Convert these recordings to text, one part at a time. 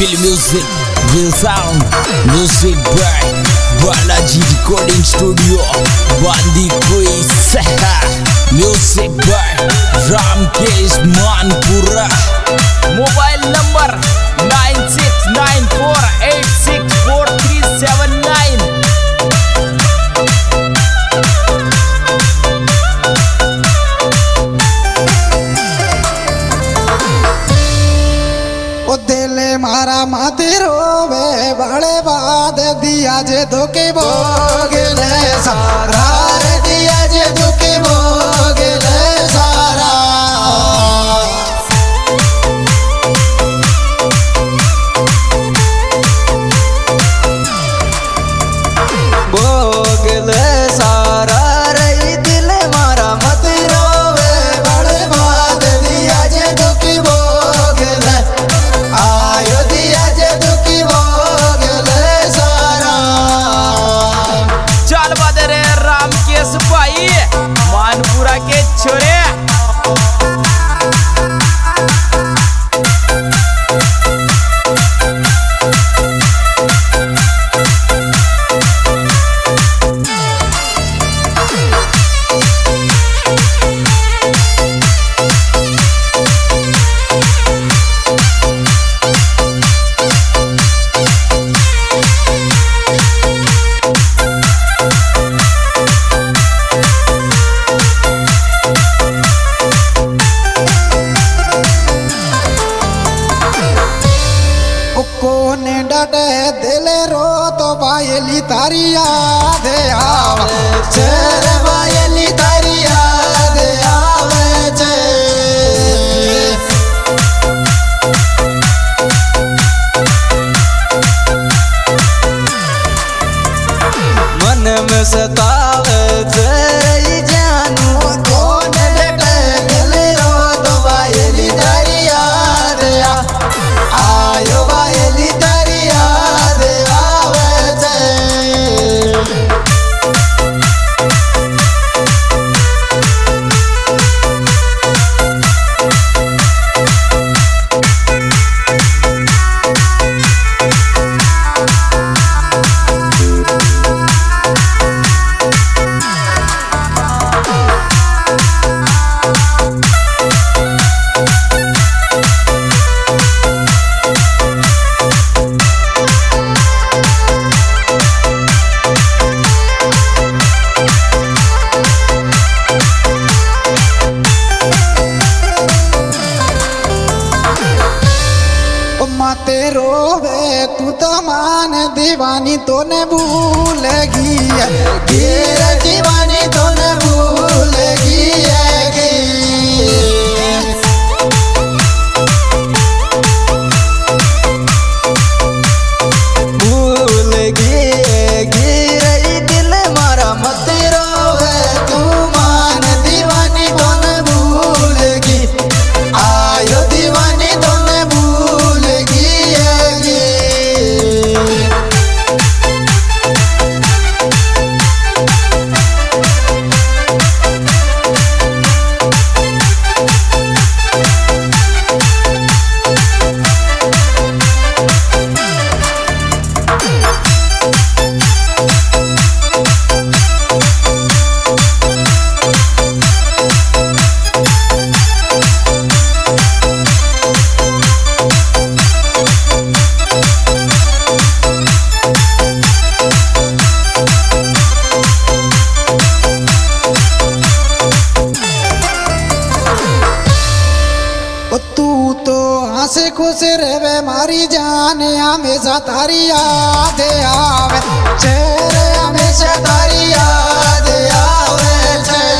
Feel music, real sound, music by Balaji Recording Studio, Bandi Quiz. Music by Ramkesh Manpura. Mobile number 9694864379. मारा माते रोवे बड़े बाद दिया जे धोखे भोगले सारा दिया जे धोखे भोगले सारा भोगले सारा रही दिल मारा मत रोवे बड़े बाद दिया जे धोखे भोगले भाई मानपुरा के छोरे दिल रो तो बायली तारी याद आवे चेर बायली तारी याद आवे चे मन में सतावे तेरी जानू कौन डटे दिल रो तो बायली तारी याद आयो बायली रोवे तू तो मान दीवानी तो ने भूलेगी दीवानी तो ने भूलेगी भूलेगी रही दिल मारा मत रोवे तू मान दीवानी तो ने भूलेगी आयो दीवानी तो ने हंसे खुश रहे मारी जान हमेशा तारी याद आवे चेहरे हमेशा तारी याद आवे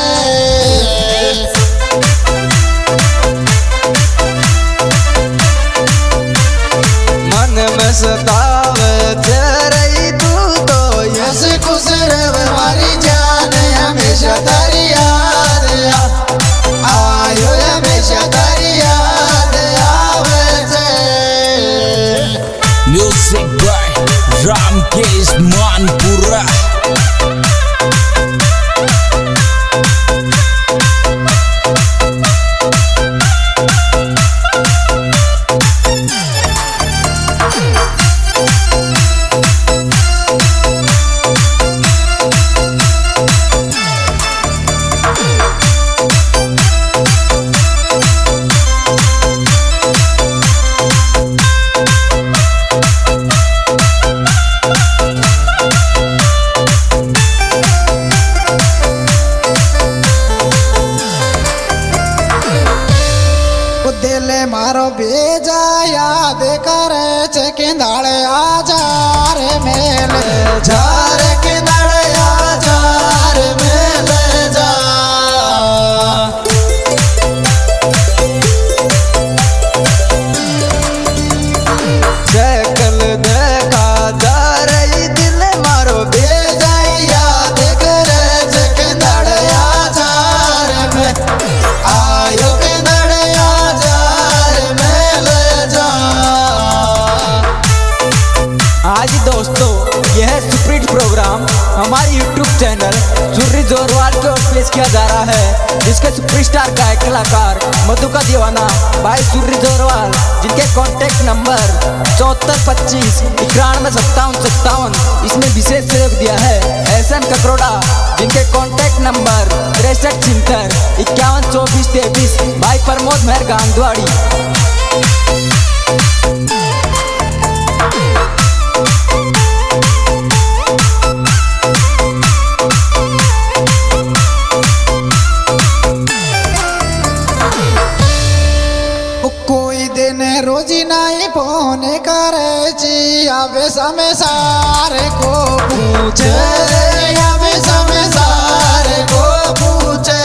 मन में सतावे तेरे तू तो हंसे खुश रहे मारी जान हमेशा तारी याद आयो हमेशा तारी याद Music by Ramkesh Manpura. दिल मारो बेजा याद करे छे किंदाळे आजार मेले जार किंदाळे आजार मेले जा शकल देखा जार दिल मारो बेजा याद करे छे किंदाळे आजार में आयो किंदाळे आजार मेले जा। आज दोस्तों यह सुप्रीट प्रोग्राम हमारे YouTube चैनल सुर्री जोरवाल की ओर पेश किया जा रहा है, जिसके सुपरस्टार गायक कलाकार मधु का दीवाना भाई सुर्री जोरवाल, जिनके कॉन्टैक्ट नंबर 7425915757, इसमें विशेष सहयोग दिया है एहसन ककरोड़ा, जिनके कॉन्टैक्ट नंबर 6376512423, भाई प्रमोद मेहर गांगदवाड़ी। कोई दिन रोजी नहीं फोन करे जी आवे समय सारे को पूछे आवे समय सारे को पूछे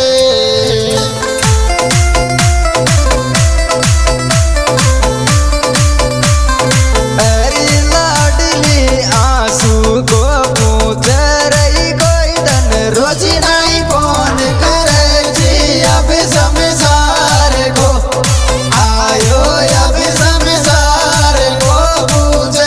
अरे लाडली आंसू को पूछे रही कोई दिन रोजी नहीं फोन करे जी अभी समय सारे को आयो अभी समय सारे को पूछे।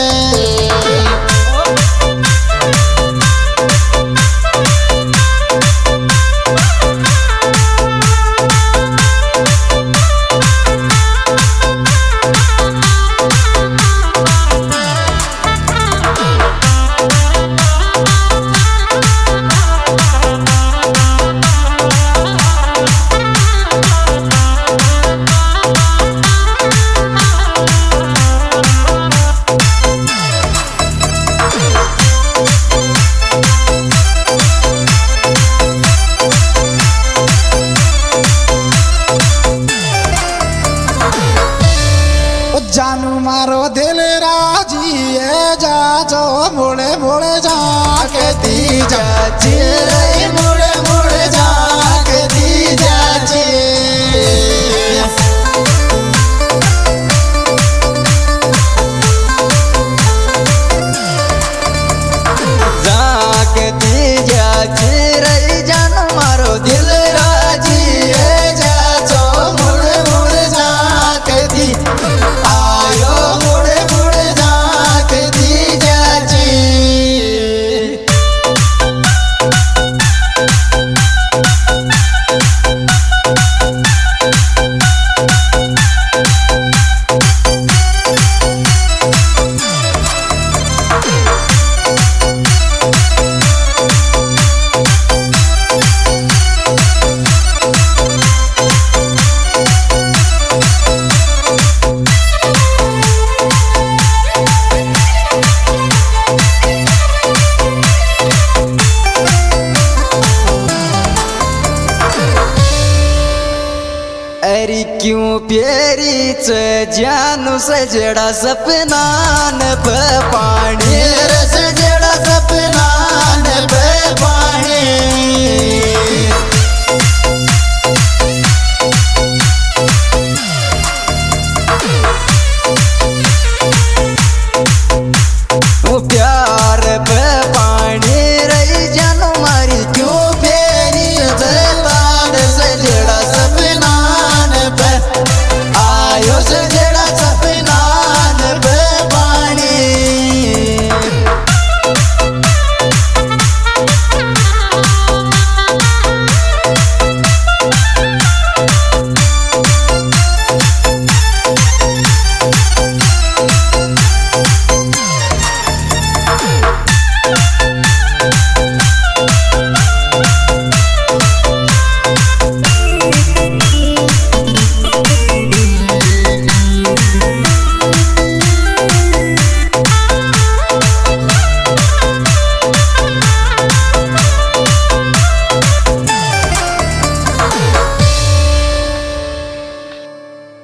जानू मारो दिल राजी है जा जो मुड़े मुड़े जाके दी जाची रे मुड़े मुड़े जाके दी जाची जाके दी जाची रे जान मारो दिल राजी है जा जो मुड़े मुड़े जाके दी आयो मुड़े मुड़े जाके दी जाची। अरे क्यों प्यारी च जानू सजड़ा सपना न पानी सजड़ा सपना न पानी